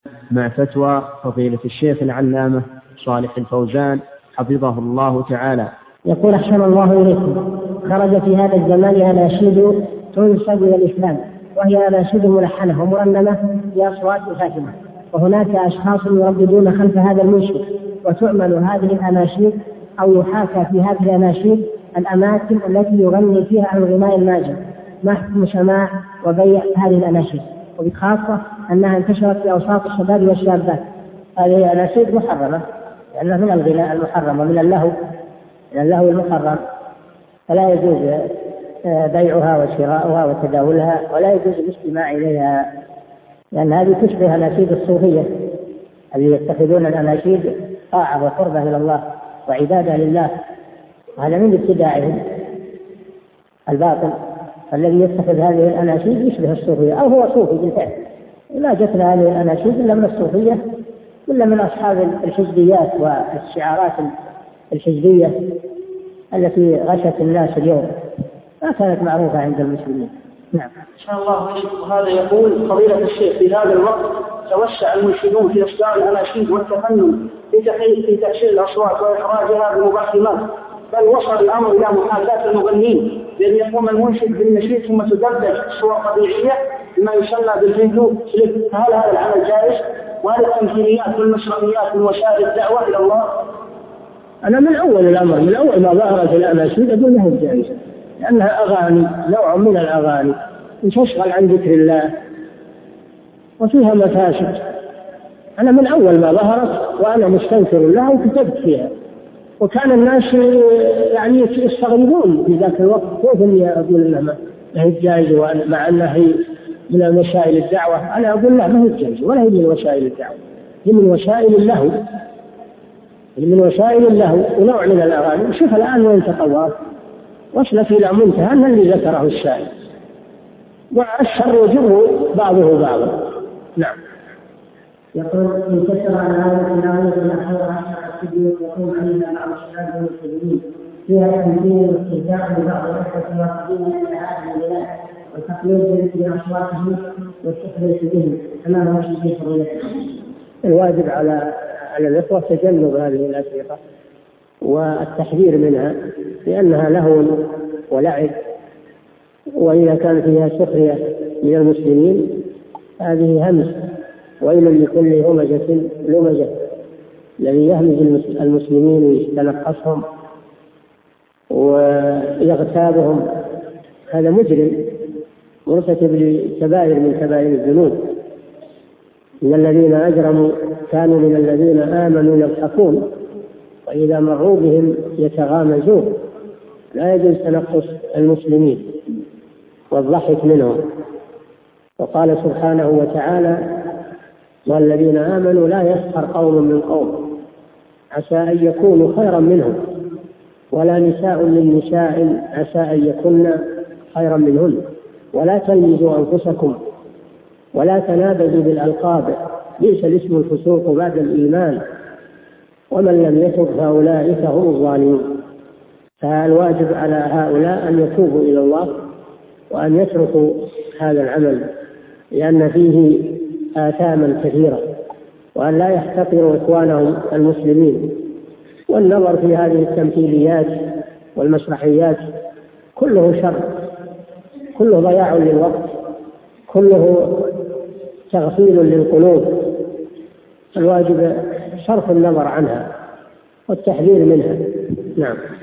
مع فتوى فضيلة الشيخ العلامة صالح الفوزان حفظه الله تعالى. يقول أحسن الله إليكم، خرج في هذا الزمان أناشيد تنسب إلى الإسلام، وهي أناشيد ملحنة ومرنمة بأصوات فاتنة، وهناك أشخاص يرددون خلف هذا المنشد، وتعمل هذه الأناشيد أو يحاكى في هذه الأناشيد الأماكن التي يغني فيها عن الغناء الماجن، ما حكم سماع وبيع هذه الأناشيد، وبخاصة أنها انتشرت في أوساط الشباب والشابات؟ هذه أناشيد محرمة، لأنها من الغناء المحرم ومن اللهو المحرم، فلا يجوز بيعها وشراؤها وتداولها، ولا يجوز الاستماع إليها، لأن هذه تشبه أناشيد الصوفية الذين يتخذون الأناشيد طاعة وقربة إلى الله وعبادة لله، وهذا من ابتداعهم الباطل. الذي يتخذ هذه الأناشيد يشبه الصوفية أو هو صوفي بالفعل. لا جتنا هذه الأناشيد إلا من الصوفية، إلا من أصحاب الحزبيات والشعارات الحزبية التي غشت الناس اليوم، ما كانت معروفة عند المسلمين. نعم. شاء الله عليكم. هذا يقول فضيلة الشيخ، في هذا الوقت توسع المنشدون في إصدار الأناشيد والتفنن في تحسين الأصوات وإخراجها بمبحمات، بل وصل الأمر إلى محاكاة المغنين، بأن يقوم المنشد بالنشيد ثم تدبج صور طبيعية بما يسمى بالفيديو كليب. هل هذا العمل جائز؟ وهل التمثيليات والمسرحيات من وسائل الدعوة إلى الله؟ أنا من أول الأمر، من أول ما ظهرت الأناشيد أقول لهم جائزة، لأنها أغاني، نوع من الأغاني تشغل عن ذكر الله وفيها مفاسد. أنا من أول ما ظهرت وأنا مستنكر لها وكتبت فيها، وكان الناس يعني يستغربون في ذاك الوقت كيف إني أقول لها ما هي جائزة مع أنها هي من وسائل الدعوة. أنا أقول لا، ما هي جائزة ولا هي من وسائل الدعوة، هي من وسائل اللهو، من وسائل اللهو ونوع من الأغاني. شوف الآن وين تطور، وصلت إلى منتهى الذي ذكره السائل، والشر يجر بعضه بعضا. نعم. يقول انتشر على هذا العناوين الأخيرة 10 فيديو يقوم عليها بعض الشباب المسلمين فيها تمثيل واستهزاء لبعض الأخوة الواقعين إلى هذا البلاد وتقليد بأصواتهم والتحريش بهم أمام وجه حريته. الواجب على الإخوة تجنب هذه الأشرطة والتحذير منها، لأنها لهو ولعب، وإذا كان فيها سخرية من المسلمين هذه همز، ويل لكل همزة لمزة، الذي يهمز المسلمين ويتنقصهم ويغتابهم هذا مجرم مرتكب لكبائر من كبائر الذنوب. إن الذين أجرموا كانوا من الذين آمنوا يضحكون وإذا مروا بهم يتغامزون. لا يجوز تنقص المسلمين والضحك منهم. وقال سبحانه وتعالى: والذين آمنوا لا يسخر قوم من قوم عسى أن يكونوا خيرا منهم ولا نساء من نساء عسى أن يكن خيرا منهن ولا تلمزوا أنفسكم ولا تنابزوا بالألقاب بئس الاسم الفسوق بعد الإيمان ومن لم يتب فأولئك هم الظالمون. فالواجب على هؤلاء أن يتوبوا إلى الله وأن يتركوا هذا العمل، لأن فيه آثاما كثيرة، وأن لا يحتقروا إخوانهم المسلمين. والنظر في هذه التمثيليات والمسرحيات كله شر، كله ضياع للوقت، كله تغفيل للقلوب. الواجب صرف النظر عنها والتحذير منها. نعم.